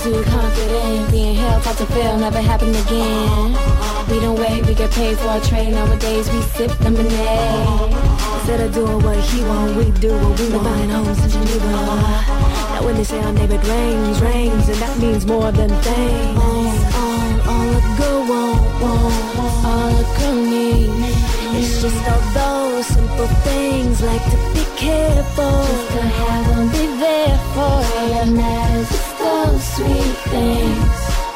too confident. Being held, taught to fail, never happen again. We don't wait, we get paid for our trade. Nowadays we sip lemonade. Instead of doing what he want, we do what we want. Buying homes in Geneva. Now when they say our name, it rains, rains, and that means more than things. All a girl want, all a girl need. It's just all those simple things, like to be careful, just to have them be there for